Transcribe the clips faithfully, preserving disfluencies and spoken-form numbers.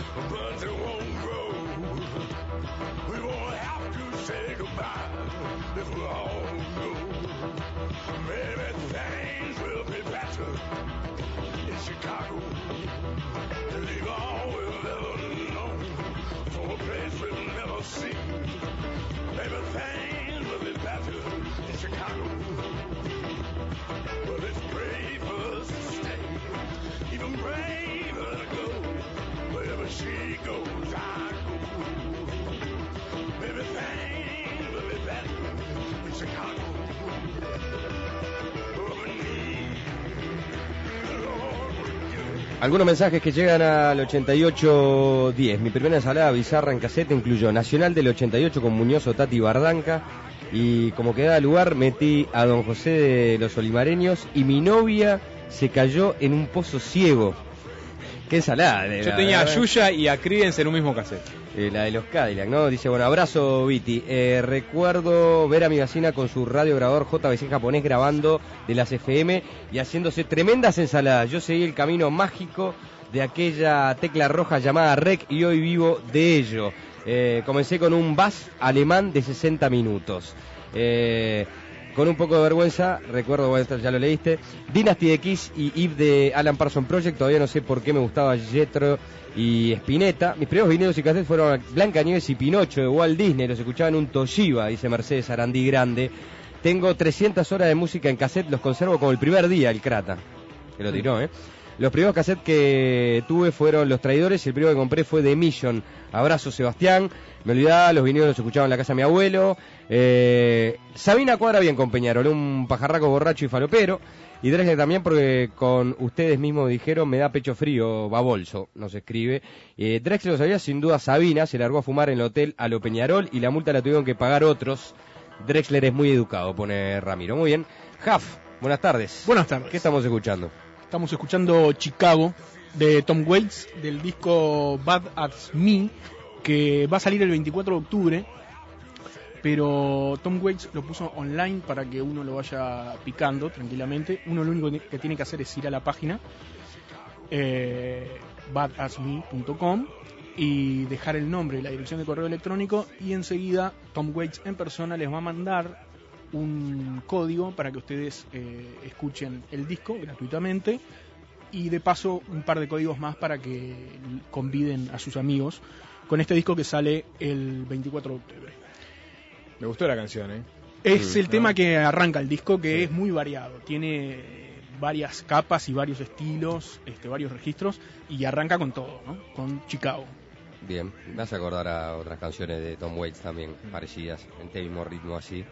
but they won't grow. We won't have to say goodbye if we all go. Maybe things will be better in Chicago. Leave all we've ever known for a place we've never seen. Maybe things will be better in Chicago. But it's brave for us to stay, even braver to go. Wherever she goes, I go. Maybe things will be better in Chicago. Algunos mensajes que llegan al ochenta y ocho diez. Mi primera ensalada bizarra en casete incluyó Nacional del ochenta y ocho con Muñoz, Tati Bardanca. Y como quedaba lugar, metí a Don José de los Olimareños. Y mi novia se cayó en un pozo ciego. Qué ensalada. De Yo la, tenía a verdad. Yuya y a Creedence en un mismo cassette. Eh, la de los Cadillac, ¿no? Dice, bueno, abrazo, Viti. Eh, recuerdo ver a mi vecina con su radiograbador J V C japonés grabando de las F M y haciéndose tremendas ensaladas. Yo seguí el camino mágico de aquella tecla roja llamada Rec y hoy vivo de ello. Eh, comencé con un bass alemán de sesenta minutos. Eh... Con un poco de vergüenza, recuerdo, bueno, esto ya lo leíste, Dynasty de Kiss y Eve de Alan Parsons Project. Todavía no sé por qué me gustaba Jethro y Spinetta. Mis primeros vinilos y cassettes fueron Blancanieves y Pinocho de Walt Disney. Los escuchaba en un Toshiba, dice Mercedes Arandí Grande. Tengo trescientas horas de música en cassette, los conservo como el primer día, el Crata, que lo tiró, ¿eh? Los primeros cassettes que tuve fueron Los Traidores y el primero que compré fue The Mission. Abrazo, Sebastián. Me olvidaba, los vinilos los escuchaba en la casa de mi abuelo. Eh, Sabina cuadra bien con Peñarol, un pajarraco borracho y falopero. Y Drexler también, porque con ustedes mismos dijeron, me da pecho frío, babolso, nos escribe. Eh, Drexler lo sabía, sin duda Sabina se largó a fumar en el hotel a lo Peñarol y la multa la tuvieron que pagar otros. Drexler es muy educado, pone Ramiro. Muy bien. Jaf, buenas tardes. Buenas tardes. ¿Qué estamos escuchando? Estamos escuchando Chicago de Tom Waits del disco Bad As Me, que va a salir el veinticuatro de octubre, pero Tom Waits lo puso online para que uno lo vaya picando tranquilamente. Uno lo único que tiene que hacer es ir a la página eh, bad as me punto com y dejar el nombre y la dirección de correo electrónico, y enseguida Tom Waits en persona les va a mandar un código para que ustedes eh, escuchen el disco gratuitamente, y de paso un par de códigos más para que conviden a sus amigos con este disco que sale el veinticuatro de octubre. Me gustó la canción, ¿eh? Es mm, el ¿no? tema que arranca el disco, que sí. es muy variado, tiene varias capas y varios estilos, este, varios registros, y arranca con todo, ¿no? Con Chicago. Bien, me hace acordar a otras canciones de Tom Waits también, parecidas, en este mismo ritmo así.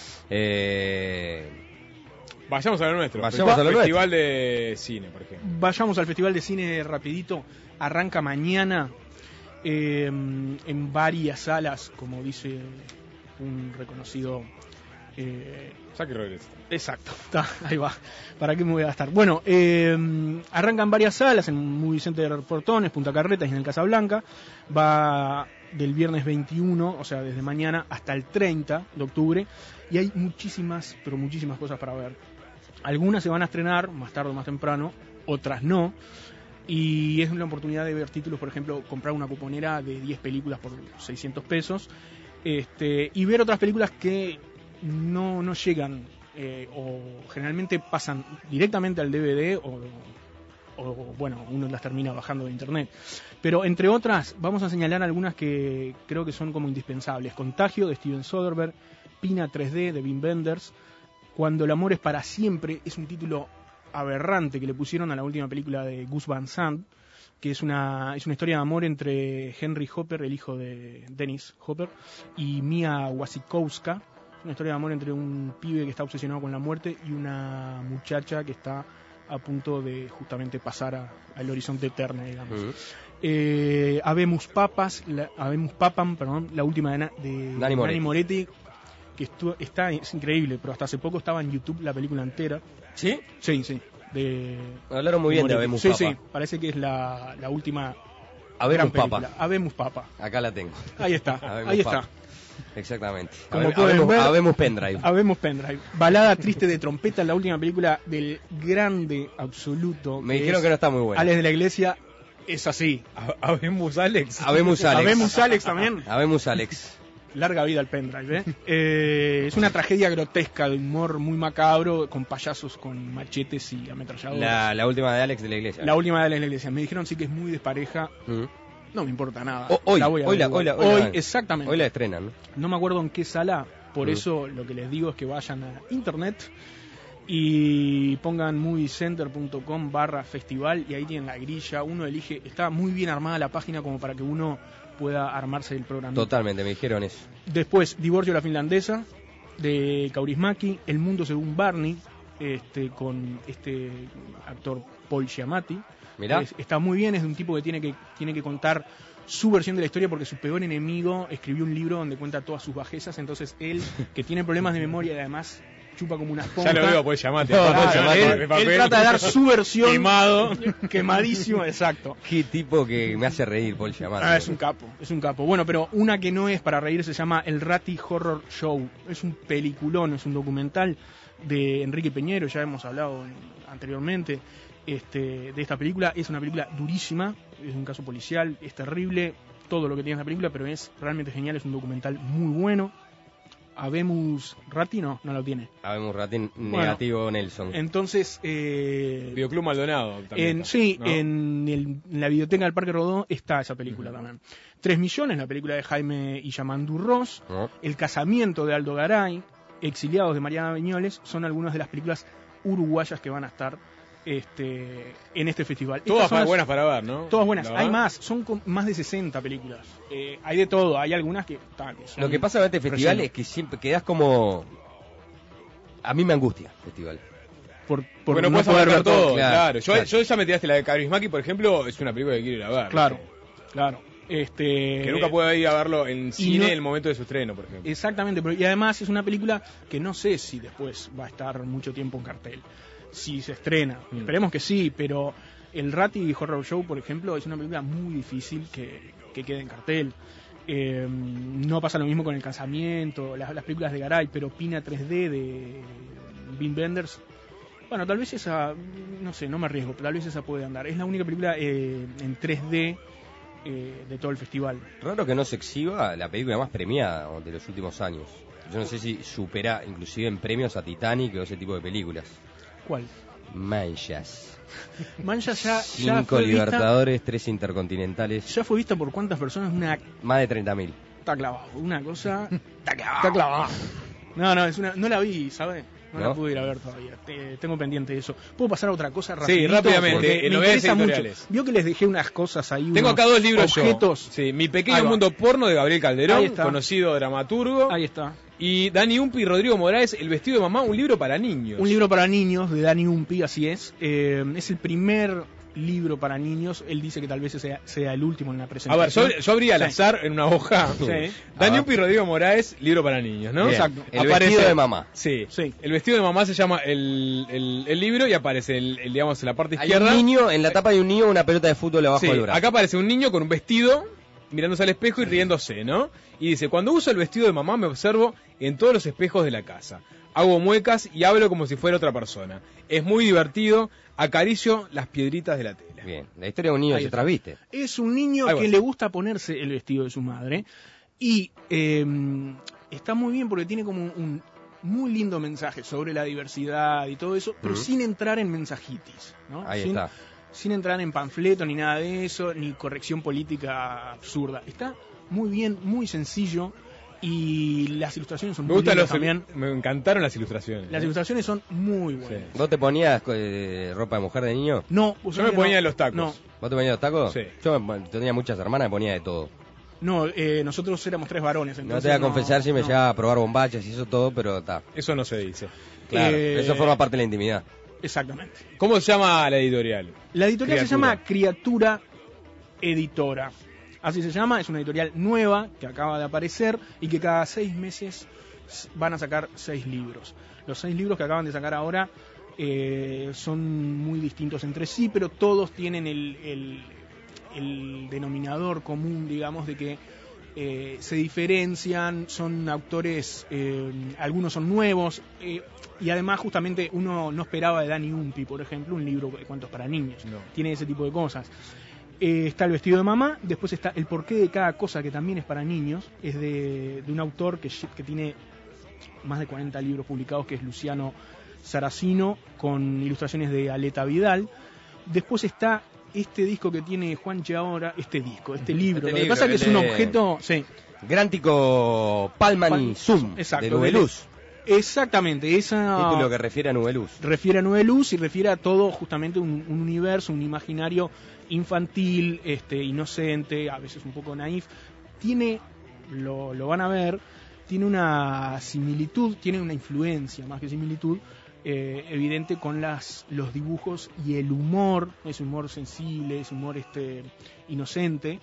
Eh... Vayamos a lo nuestro. Vayamos a lo Festival nuestro. de Cine, por ejemplo. Vayamos al Festival de Cine rapidito, arranca mañana eh, en varias salas, como dice un reconocido... Eh, Saki Rodríguez. Exacto, está, ahí va. ¿Para qué me voy a gastar? Bueno, eh, arrancan varias salas en Movie Center Portones, Punta Carretas y en el Casablanca. Va del viernes veintiuno, o sea, desde mañana hasta el treinta de octubre. Y hay muchísimas, pero muchísimas cosas para ver. Algunas se van a estrenar más tarde o más temprano, otras no. Y es una oportunidad de ver títulos, por ejemplo, comprar una cuponera de diez películas por seiscientos pesos. Este, y ver otras películas que no, no llegan eh, o generalmente pasan directamente al D V D o, o bueno, uno las termina bajando de internet. Pero entre otras vamos a señalar algunas que creo que son como indispensables. Contagio de Steven Soderbergh, Pina tres D de Wim Wenders, Cuando el amor es para siempre, es un título aberrante que le pusieron a la última película de Gus Van Sant, que es una, es una historia de amor entre Henry Hopper, el hijo de Dennis Hopper, y Mia Wasikowska. Una historia de amor entre un pibe que está obsesionado con la muerte y una muchacha que está a punto de justamente pasar a, al horizonte eterno, digamos. Uh-huh. Eh, Habemus Papas, la, Habemus Papam, perdón, la última de, de Nanni Moretti, Nanni Moretti que estuvo, está, es increíble, pero hasta hace poco estaba en YouTube la película entera. ¿Sí? Sí, sí. De, Hablaron muy de bien Moretti. de Habemus sí, Papa. Sí, parece que es la, la última Habemus Papa. Papa. Habemus Papa. Acá la tengo. Ahí está, Habemus ahí Papa. está. Exactamente. Como Habe, pueden habemos, ver, habemos pendrive. Habemos pendrive. Balada triste de trompeta, la última película del grande absoluto. Me dijeron que no está muy buena. Alex de la Iglesia, Es así. A- Habemos Alex. Habemos Alex. Habemos Alex también. Habemos Alex. Larga vida al pendrive, ¿eh? Eh, es una tragedia grotesca de humor muy macabro, con payasos con machetes y ametralladoras. La, la última de Alex de la iglesia. La última de la iglesia. Me dijeron sí que es muy despareja. Mm. No me importa nada. O- hoy, La voy a hoy, ver la, hoy, igual. la, hoy, la- exactamente. Hoy la estrenan, ¿no? No me acuerdo en qué sala, por Mm. eso lo que les digo es que vayan a internet y pongan moviecenter.com barra festival y ahí tienen la grilla, uno elige, está muy bien armada la página como para que uno pueda armarse el programa. Totalmente, me dijeron eso. Después, Divorcio de la finlandesa, de Kaurismäki, El mundo según Barney, este, con este actor Paul Giamatti. Mirá. Es- está muy bien, es de un tipo que tiene que tiene que contar su versión de la historia porque su peor enemigo escribió un libro donde cuenta todas sus bajezas, entonces él, que tiene problemas de memoria y además chupa como una esponja. Ya lo veo, pues llamate. No, aparte, Paul llamate, Giamatti. de él, papel. él trata de dar su versión Quemado. quemadísimo, exacto. Qué tipo que me hace reír, Paul Giamatti. Ah, es un capo, es un capo. Bueno, pero una que no es para reír se llama El Ratty Horror Show. Es un peliculón, es un documental de Enrique Peñero, ya hemos hablado anteriormente este, de esta película. Es una película durísima, es un caso policial, es terrible todo lo que tiene esta película, pero es realmente genial, es un documental muy bueno. Habemos Ratty, no, no lo tiene. Habemos Ratín negativo Nelson. Entonces, eh, Videoclub Maldonado. También en, está, sí, ¿no? en, el- en la biblioteca del Parque Rodó está esa película Ujú. también. Tres millones, la película de Jaime y Yamandu Ross. ¿No? El casamiento de Aldo Garay. Exiliados de Mariana Viñoles. Son algunas de las películas uruguayas que van a estar este, en este festival. Todas Estas son pa- las- buenas para ver, ¿no? Todas buenas. La Hay verdad. más, son con- más de sesenta películas. Eh, hay de todo, hay algunas que... ta, que son Lo que pasa con este festival relleno. es que siempre quedás como... A mí me angustia el festival. Por, por Porque no, no puedes poder abarcar ver todo. todo, claro, claro. Yo, claro. yo ya me tiraste la de Kaurismäki, por ejemplo, es una película que quiero ir a ver. Claro, claro. Este, Que nunca puedo ir a verlo en cine no- en el momento de su estreno, por ejemplo. Exactamente, pero, y además es una película que no sé si después va a estar mucho tiempo en cartel. Si se estrena, Mm. esperemos que sí, pero el Ratty Horror Show, por ejemplo, es una película muy difícil que, que quede en cartel. Eh, no pasa lo mismo con El Casamiento, las, las películas de Garay, pero Pina tres D de Wim Wenders. Bueno, tal vez esa, no sé, no me arriesgo, pero tal vez esa puede andar. Es la única película eh, en tres D eh, de todo el festival. Raro que no se exhiba la película más premiada de los últimos años. Yo no sé si supera inclusive en premios a Titanic o ese tipo de películas. ¿Cuál? Manchas. Mancha ya, ya Cinco fue vista, Libertadores, tres Intercontinentales, ya fue vista por cuántas personas, una más de treinta mil. está clavado, una cosa está clavado. Está clavado. No, no, es una, no la vi, ¿sabes? No, ¿No? la pude ir a ver todavía. Te- tengo pendiente eso. ¿Puedo pasar a otra cosa Sí, rapidito? rápidamente, Porque en me novedades interesa mucho. editoriales. Vio que les dejé unas cosas ahí. Tengo unos acá dos libros objetos. yo. Sí, Mi pequeño Ahí va. mundo porno de Gabriel Ahí Calderón, está. conocido dramaturgo. Ahí está. Y Dani Umpi y Rodrigo Morales, El vestido de mamá, un libro para niños. Un libro para niños de Dani Umpi, así es. Eh, es el primer libro para niños. Él dice que tal vez sea, sea el último en la A ver, presentación. yo, yo abría al Sí. azar en una hoja. Sí. Dani Ah. Umpi y Rodrigo Morales, libro para niños, ¿no? Bien. Exacto. El vestido de mamá. Sí. Sí. El vestido de mamá se llama el, el, el libro y aparece el, el, digamos, en la parte Hay izquierda. un niño, en la tapa de un niño, una pelota de fútbol abajo Sí, del brazo. acá aparece un niño con un vestido, mirándose al espejo y riéndose, ¿no? Y dice, cuando uso el vestido de mamá me observo en todos los espejos de la casa. Hago muecas y hablo como si fuera otra persona. Es muy divertido, acaricio las piedritas de la tela. Bien, la historia de un niño Ahí se está. trasviste. Es un niño Ahí va. que le gusta ponerse el vestido de su madre y eh, está muy bien porque tiene como un muy lindo mensaje sobre la diversidad y todo eso, pero Ujú. sin entrar en mensajitis, ¿no? Ahí sin, está. sin entrar en panfleto ni nada de eso, ni corrección política absurda. Está muy bien, muy sencillo y las ilustraciones son Me muy gustan lindas los, también. me encantaron las ilustraciones. Las ¿eh? ilustraciones son muy buenas. Sí. ¿Vos te ponías eh, ropa de mujer de niño? No, Yo me ponía los tacos. No, ¿Vos te ponías los tacos? Sí. Yo me- tenía muchas hermanas, me ponía de todo. no, eh, nosotros éramos tres varones. No Entonces te voy a confesar si me no. llevaba a probar bombachas y eso todo, pero está. Eso no se dice. Claro, Eh, eso forma parte de la intimidad. Exactamente. ¿Cómo se llama la editorial? La editorial se Criatura. llama Criatura Editora. Así se llama, es una editorial nueva que acaba de aparecer y que cada seis meses s- van a sacar seis libros. Los seis libros que acaban de sacar ahora eh, son muy distintos entre sí, pero todos tienen el, el- el denominador común, digamos, de que eh, se diferencian, son autores, eh, algunos son nuevos, eh, y además justamente uno no esperaba de Dani Umpi, por ejemplo, un libro de cuentos para niños. No. Tiene ese tipo de cosas. Eh, está El vestido de mamá, después está El porqué de cada cosa, que también es para niños, es de, de un autor que, que tiene más de cuarenta libros publicados, que es Luciano Saracino, con ilustraciones de Aleta Vidal. Después está este disco que tiene Juanchi ahora, este disco, este libro. Este Lo que libro, pasa es que el es un de- objeto... Sí, Grántico Palman Pal- Zoom, exacto, de Nubeluz. exactamente, esa... Título que refiere a Nubeluz. refiere a Nueve Luz y refiere a todo justamente un, un universo, un imaginario infantil, este, inocente, a veces un poco naif. Tiene, lo, lo van a ver, tiene una similitud, tiene una influencia más que similitud, eh, evidente con las, los dibujos y el humor, ese humor sensible, ese humor este, inocente,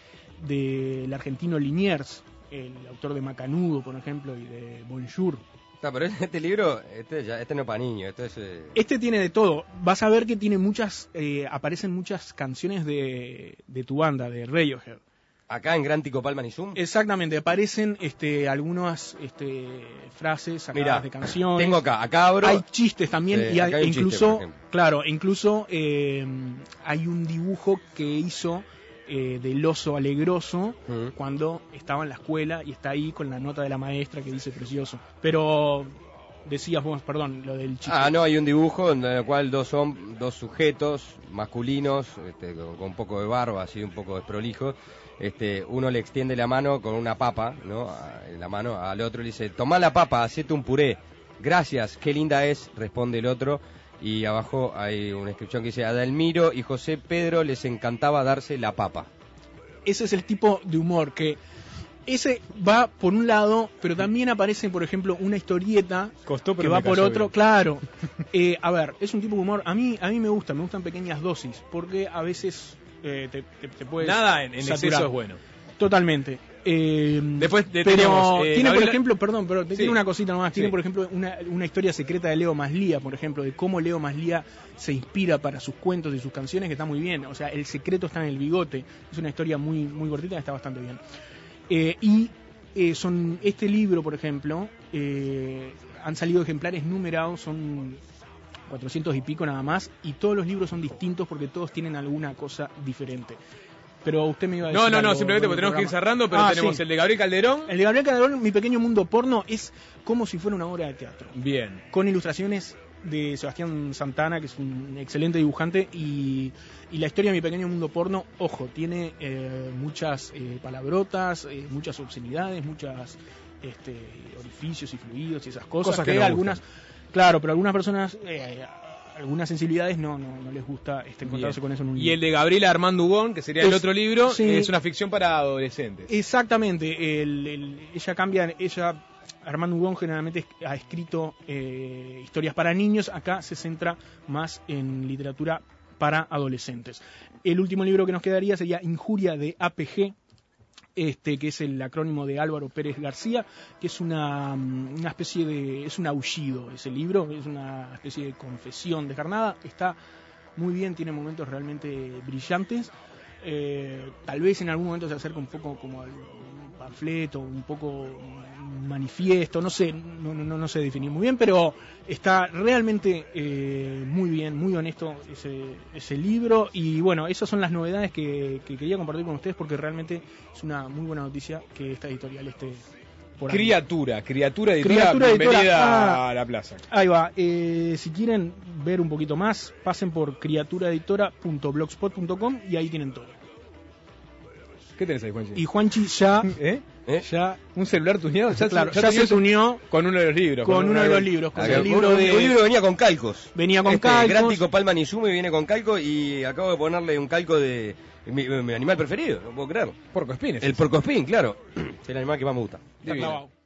del argentino Liniers, el autor de Macanudo, por ejemplo, y de Bonjour. No, pero este libro, este ya, este no es para niños, este es... eh, Este tiene de todo. Vas a ver que tiene muchas, eh, aparecen muchas canciones de, de tu banda, de Radiohead. acá en Grántico Palman y Zoom. Exactamente, aparecen este, algunas este, frases sacadas Mirá, de canciones. tengo acá, acá abro... Hay chistes también, Sí, y hay- acá hay un chiste, incluso, por ejemplo. claro, incluso eh, hay un dibujo que hizo eh, del oso alegroso Mm. cuando estaba en la escuela y está ahí con la nota de la maestra que dice precioso. Pero decías vos, perdón, lo del chiste. Ah, no, hay un dibujo en el cual dos son dos sujetos masculinos, este, con, con un poco de barba, así un poco desprolijo. Este, uno le extiende la mano con una papa, ¿no? A- en la mano al otro le dice, tomá la papa, hacete un puré. Gracias, qué linda es, responde el otro. Y abajo hay una inscripción que dice, a Delmiro y José Pedro les encantaba darse la papa. Ese es el tipo de humor que ese va por un lado, pero también aparece, por ejemplo, una historieta Costó, pero que me va por cayó otro, bien. claro. Eh, a ver, es un tipo de humor, a mí a mí me gusta, me gustan pequeñas dosis, porque a veces eh, te, te, te puedes Nada en, en saturar. exceso es bueno. Totalmente. Eh, Después de- pero tenemos, eh, tiene, por Gabriela- ejemplo, perdón, pero Sí. tiene una cosita nomás. Tiene, Sí. por ejemplo, una, una historia secreta de Leo Maslía, por ejemplo, de cómo Leo Maslía se inspira para sus cuentos y sus canciones, que está muy bien. O sea, el secreto está en el bigote. Es una historia muy, muy cortita, está bastante bien. Eh, y eh, son este libro, por ejemplo, eh, han salido ejemplares numerados, son cuatrocientos y pico nada más, y todos los libros son distintos porque todos tienen alguna cosa diferente. Pero usted me iba a decir No, no, no, algo simplemente del porque tenemos que ir programa. cerrando, pero Ah, tenemos sí. el de Gabriel Calderón. El de Gabriel Calderón, Mi pequeño mundo porno, es como si fuera una obra de teatro, Bien. con ilustraciones de Sebastián Santana, que es un excelente dibujante, y, y la historia de Mi pequeño mundo porno, ojo, tiene eh, muchas eh, palabrotas, eh, muchas obscenidades, muchas este, orificios y fluidos y esas cosas, Cosas que, que no algunas, claro, pero algunas personas, eh, algunas sensibilidades no, no, no les gusta este, encontrarse Bien. con eso en un Y libro. el de Gabriela Armando Hugón, que sería el Es- otro libro, sí. es una ficción para adolescentes. Exactamente, el- el- ella cambia, ella, Armando Hugón generalmente es- ha escrito eh, historias para niños, acá se centra más en literatura para adolescentes. El último libro que nos quedaría sería Injuria de A P G, este que es el acrónimo de Álvaro Pérez García, que es una, mm, una especie de, es un aullido ese libro, es una especie de confesión descarnada, está muy bien, tiene momentos realmente brillantes. Eh, tal vez en algún momento se acerca un poco como al un panfleto, un poco un manifiesto, no sé, no, no, no sé definir muy bien, pero está realmente eh, muy bien, muy honesto ese, ese libro. Y bueno, esas son las novedades que, que quería compartir con ustedes, porque realmente es una muy buena noticia que esta editorial esté por ahí. Criatura, criatura editora, Criatura editora, bienvenida ah. a la plaza. Ahí va, eh, si quieren ver un poquito más, pasen por criaturaeditora punto blogspot punto com y ahí tienen todo. ¿Qué tenés ahí, Juanchi? Y Juanchi ya, ¿Eh? ¿Eh? ya, ¿Un celular tuneado? Ya, claro, ya ya te se unió con uno de los libros. con uno de los libros. libros, con Acá, el libro un, de... un libro que venía con calcos. Venía con este, calcos. Grántico Palman y Zoom viene con calco y acabo de ponerle un calco de mi, mi animal preferido, no puedo creerlo. Porco Espines. El porcoespín, claro. Es el animal que más me gusta. Está Divino. clavado.